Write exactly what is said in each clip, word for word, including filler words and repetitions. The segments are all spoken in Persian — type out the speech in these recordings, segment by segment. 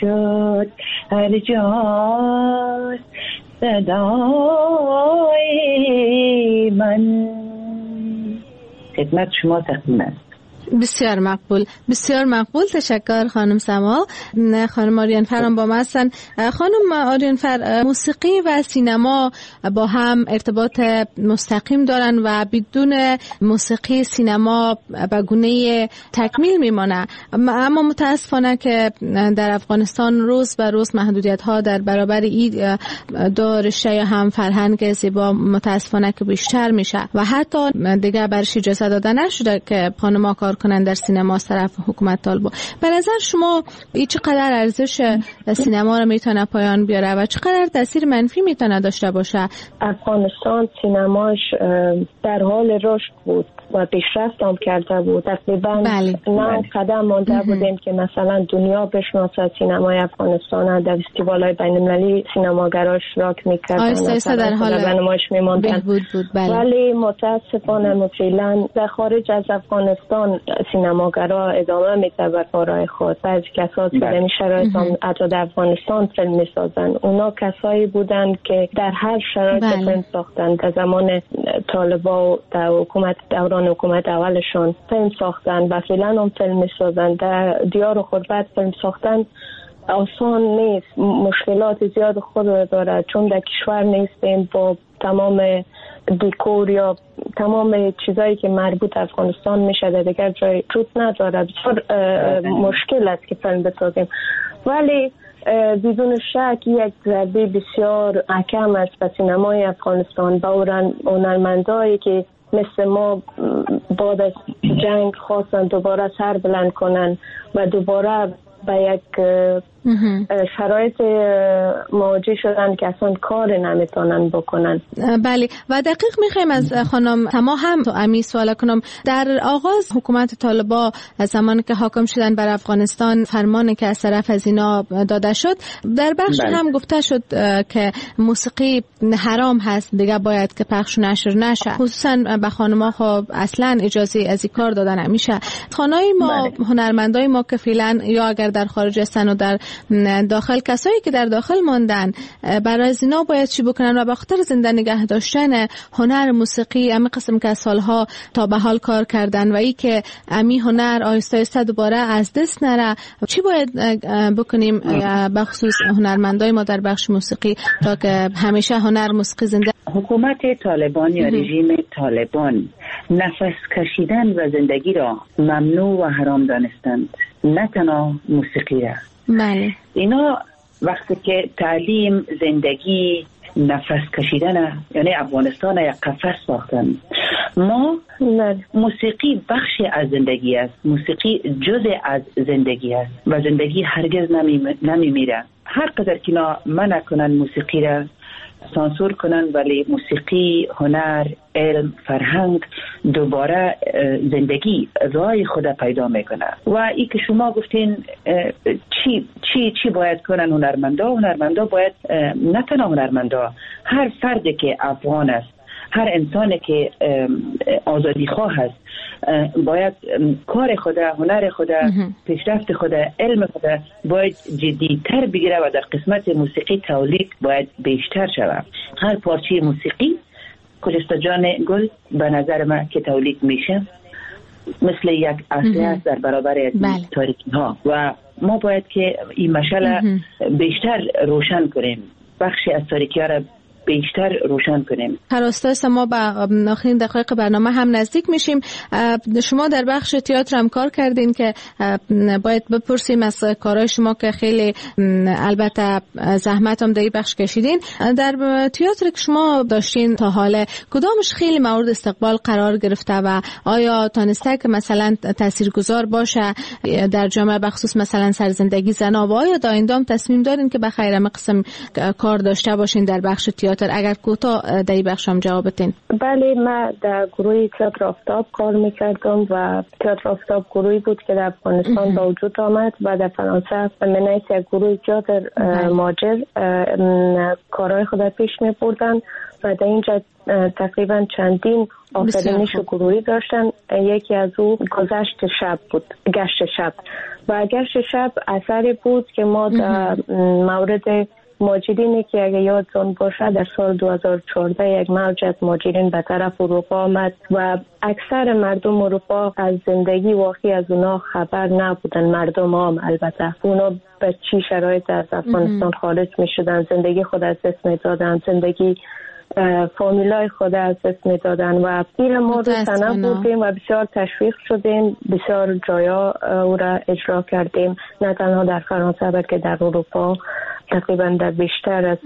شد هر جا صدای من. خدمت شما تقدیم است. بسیار مقبول، بسیار مقبول. تشکر خانم سما. خانم آریانفر هم با ما هستن. خانم آریانفر، موسیقی و سینما با هم ارتباط مستقیم دارن و بدون موسیقی سینما به گونه تکمیل میمانه، اما متاسفانه که در افغانستان روز به روز محدودیت ها در برابر این دو رشته یا هم فرهنگ زیبا متاسفانه که بیشتر میشه و حتی دیگه برش اجازه داده نشده که خانم‌ها کار کنن در سینما از طرف حکومت طالبان. به نظر شما این چقدر ارزش سینما رو میتونه پایان بیاره و چقدر تاثیر منفی میتونه داشته باشه؟ افغانستان سینماش در حال رشد بود و پیشرفت هم کرده بود. تقریبا نه قدم مانده بودیم که مثلا دنیا بشناسه سینمای افغانستان. در فستیوال‌های بین‌المللی سینماگرا اشتراک می‌کردن، آیسته در حال نمایش می‌ماندن. ولی متاسفانه فعلا در خارج از افغانستان سینماگرا ادامه میده به کارهای خود. بعضی کسایی که در شرایط هم حتی در افغانستان فیلم میسازن. اونا کسایی بودن که در هر شرایط فیلم ساختن. در زمان طالبان و در حکومت دوران حکومت اولشون فیلم ساختن و فعلا هم فیلم میسازن. در دیار و خربت فیلم ساختن آسان نیست، مشکلات زیاد خود داره، چون در کشور نیستیم با تمام دیکور یا تمام چیزایی که مربوط افغانستان میشه در دیگر جای وجود نداره. بسیار مشکل است که فیلم بسازیم. ولی بدون شک یک ضربه بسیار محکم است به سینمای افغانستان، با هنرمندایی که مثل ما بعد از جنگ خواستن دوباره سر بلند کنن و دوباره به یک شرایط مواجه شدن که اصلا کار نمیتونن بکنن. بله و دقیق میخوایم از خانم تما هم تو امی سوال کنم. در آغاز حکومت طالبان زمانی که حاکم شدن بر افغانستان فرمانی که از طرف از اینا داده شد، در بخش بله. هم گفته شد که موسیقی حرام هست، دیگه باید که پخش و نشر نشه. خصوصا به خانم‌ها خب اصلا اجازه از این کار داده نمیشه. خانای ما بله. هنرمندای ما که فعلا یا اگر در خارج هستن و در داخل، کسایی که در داخل ماندن، برای اینا باید چی بکنن و به خاطر زنده نگه داشتن هنر موسیقی امی قسم که سالها تا به حال کار کردن و ای که امی هنر آهسته آهسته دوباره از دست نره، چی باید بکنیم به خصوص هنرمندای ما در بخش موسیقی تا که همیشه هنر موسیقی زنده؟ حکومت طالبان یا رژیم طالبان نفس کشیدن و زندگی را ممنوع و حرام دانستند، نه تنها موسیقی را. بله. اینا وقتی که تعلیم، زندگی، نفس کشیدن، یعنی افغانستان یک قفس ساختن. ما موسیقی بخشی از زندگی است، موسیقی جزء از زندگی است و زندگی هرگز نمی, نمی میره. هر قدر که اینا منع کنن موسیقی را، سانسور کنن، ولی موسیقی، هنر، علم، فرهنگ دوباره زندگی رای خود پیدا میکنه. و ای که شما گفتین چی چی چی باید کنن هنرمندا؟ هنرمندا باید، نه تنها هنرمندا، هر فردی که افغان است، هر انسانی که آزادی خواه است، باید کار خود، هنر خود، پیشرفت خود، علم خود باید جدی‌تر بگیره و در قسمت موسیقی تولید باید بیشتر شود. هر پارچه موسیقی کجست جان گل به نظر من که تولید میشه مثل یک اصلی است در برابر تاریکی ها و ما باید که این مشعل بیشتر روشن کنیم، بخشی از تاریکی ها را بیشتر روشن کنیم. پراستاس ما به آخرین دقایق برنامه هم نزدیک میشیم. شما در بخش تئاتر هم کار کردین که باید بپرسیم از کارهای شما که خیلی البته زحمت هم در این بخش کشیدین. در تئاتر که شما داشتین تا حالا کدامش خیلی مورد استقبال قرار گرفته و آیا تانسته که مثلا تاثیرگذار باشه در جامعه، بخصوص مثلا سرزندگی زنا، و آیا دائم تصمیم دارین که بخیر قسم کار داشته باشین در بخش تئاتر تئاتر؟ اگر کوتاه در این بخش هم جواب بدین. بله، من در گروه تئاتر آفتاب کار میکردم و تئاتر آفتاب گروهی بود که در افغانستان به وجود آمد و در فرانسه من یک گروه تئاتر ماجر کارهای خود پیش می بردن و در اینجا تقریبا چندین آفرینش گروهی داشتن. یکی از او گذشت شب بود، گشت شب، و گشت شب اثری بود که ما در مورد مهاجرینی که اگه یادتون باشه در سال دو هزار و چهارده یک موج از مهاجرین به طرف اروپا آمد و اکثر مردم اروپا از زندگی واقعی از اونا خبر نبودن. مردم هم البته اونا به چی شرایط از افغانستان خارج می شدن، زندگی خود از دست می دادن، زندگی فامیلای خود از دست می دادن و این ما رو سنه بودیم و بسیار تشویق شدیم، بسیار جایا او را اجرا کردیم، نه تنها در فرانسه بلکه در اروپا، تقریبا در بیشتر از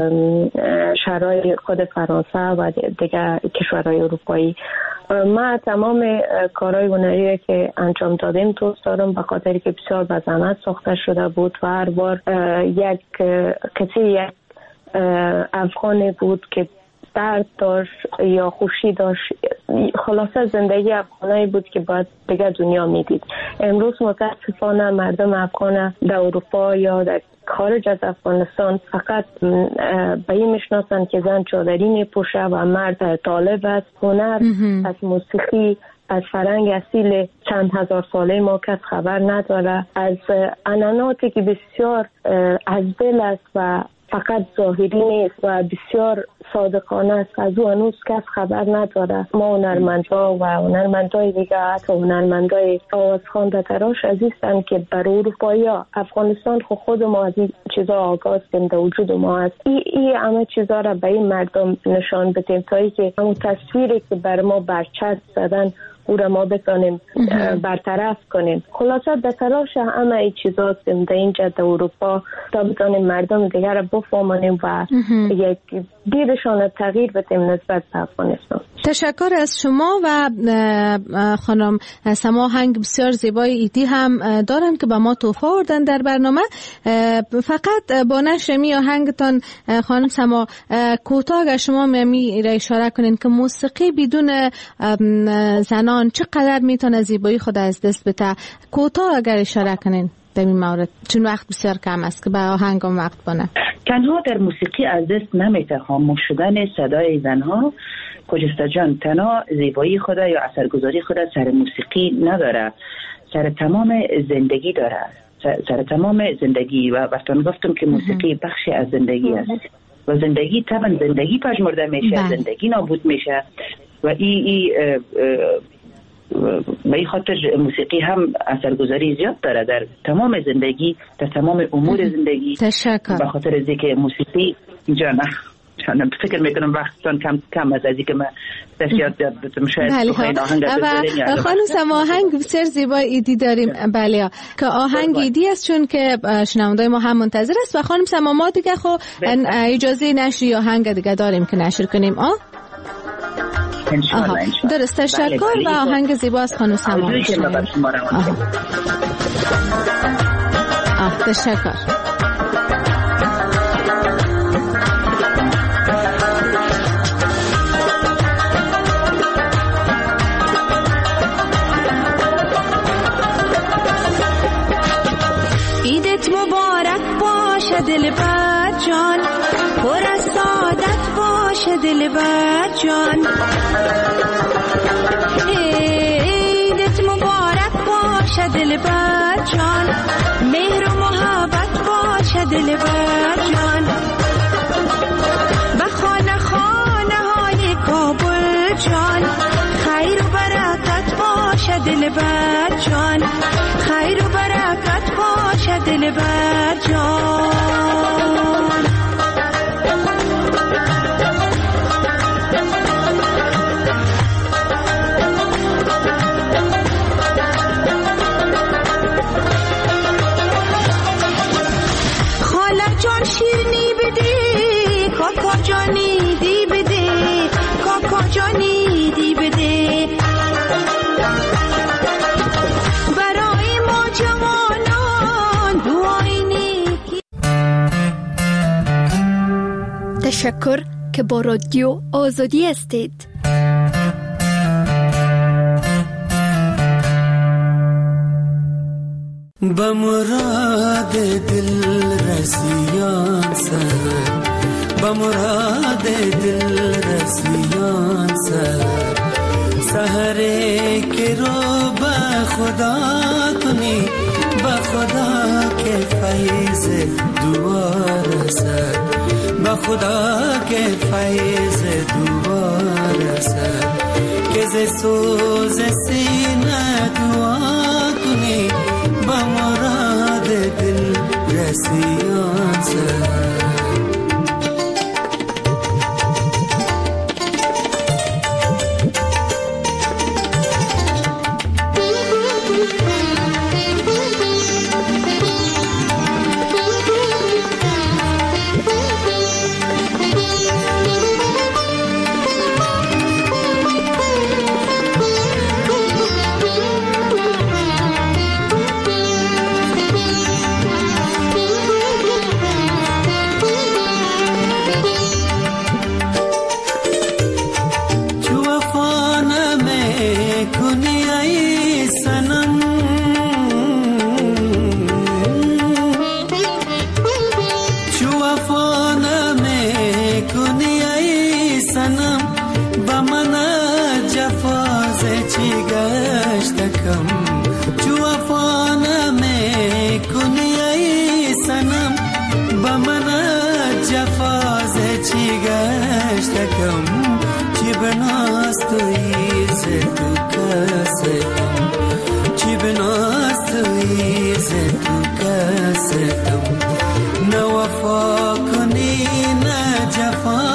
شهرهای خود فرانسه و دیگر کشورهای اروپایی. ما تمام کارهای هنری که انجام دادیم دوست دارم، به خاطر که بسیار به زحمت ساخته شده بود و هر بار یک کسی یک افغانی بود که درد داشت یا خوشی داشت، خلاصه زندگی افغانایی بود که باید دیگه دنیا میدید. امروز متاسفانه مردم افغان در اروپا یا در خارج از افغانستان فقط به این میشناسن که زن چادری میپوشه و مرد طالب است. هنر از موسیقی، از فرهنگ اصیل چند هزار ساله ما کس خبر نداره، از عنعناتی که بسیار از دل است و فقط ظاهری نیست و بسیار صادقانه است، از او هنوز کس خبر نداره. ما هنرمندها و هنرمندهای دیگه، حتی هنرمندهای آوازخوانده تراش عزیزن که برای اروپایی ها افغانستان خود خود ما از این چیزا آگاهیم، در وجود ما هست. این ای همه چیزا را به این مردم نشان بدیم تا ای که همون تصویری که بر ما برچسب زدن او را ما بتانیم برطرف کنیم. خلاصه در تلاش همه ای چیزا هستیم در اینجا در اروپا تا بتانیم مردم دیگر را بفهمانیم و یک دیدشان تغییر بدیم نسبت به افغانستان. تشکر از شما و خانم سما آهنگ بسیار زیبای ایدی هم دارن که به ما تحفه آوردن در برنامه. فقط با نشر می آهنگتان خانم سما کوتاه اگر شما می را اشاره کنین که موسیقی بدون زنان چقدر میتونه زیبایی خود از دست بده، کوتاه اگر اشاره کنین در این مورد، چون وقت بسیار کم است که به آهنگ هم وقت بانه. تنها در موسیقی از دست نمیته خاموش شدن صدای زنها. خجسته جان تنها زیبایی خود یا اثرگذاری خود سر موسیقی نداره، سر تمام زندگی داره، سر تمام زندگی. و وقتی گفتم که موسیقی بخشی از زندگی است و زندگی طبعا زندگی پژمرده میشه، زندگی نابود میشه و ای ای به این خاطر موسیقی هم اثرگذاری زیاد داره در تمام زندگی، در تمام امور زندگی. تشکر. به خاطر از اینکه موسیقی اینجا نه چون فکر میکنم وقتتون کم کم از اینکه من تشریحات دادم شاید بخواین آهنگ بذارین. خانم سما آهنگ بسیار زیبای ایدی داریم. بله که آهنگ ایدی است چون که شنوندای ما هم منتظر است. و خانم سما ما دیگه خب اجازه نشری آهنگ دیگه داریم که نشر کنیم. آ انشالله درست. تشکر و آهنگ زیبا از خانم سما. آه تشکر. عیدت مبارک باشه دلبر جان، پر از سعادت باشه دلبر جان. عیدت مبارک باشه دلبر جان، مهر و محبت باشه دلبر جان. به خانه خانه های کابل جان، خیر و برکت باشه دلبر جان، خیر و برکت باشه دلبر جان. خاله جان شیرنی بده، کاکا جانی دی بده، کاکا جانی دی بده. برای ما جوان تشکر که با رادیو آزادی هستید. با مراد دل رسیان سر، با مراد دل رسیان سر، سحره که رو با خدا کنی، با خدا که فیض دوار سر، با خدا که فیض دوار سر، که ز سوز سینه دعا کنی، با مراد دل رسیان سر. نوفا کنی نه جفا